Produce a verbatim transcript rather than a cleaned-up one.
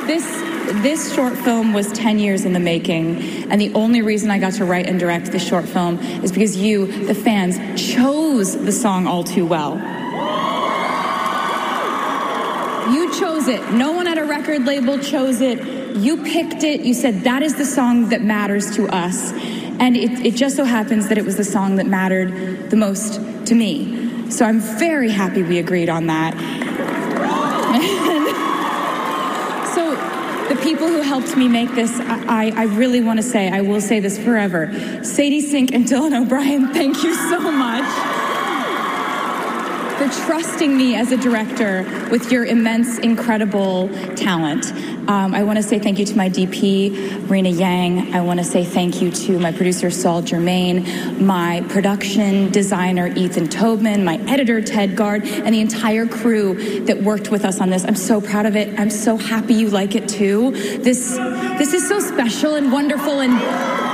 this this short film was ten years in the making, and the only reason I got to write and direct this short film is because you, the fans, chose the song All Too Well. You chose it. No one at a record label chose it. You picked it. You said, that is the song that matters to us. And it, it just so happens that it was the song that mattered the most to me. So I'm very happy we agreed on that. So the people who helped me make this, I, I really want to say, I will say this forever. Sadie Sink and Dylan O'Brien, thank you so much for trusting me as a director with your immense, incredible talent. Um, I want to say thank you to my D P, Rena Yang. I want to say thank you to my producer, Saul Germain, my production designer, Ethan Tobman, my editor, Ted Gard, and the entire crew that worked with us on this. I'm so proud of it. I'm so happy you like it too. This, this is so special and wonderful, and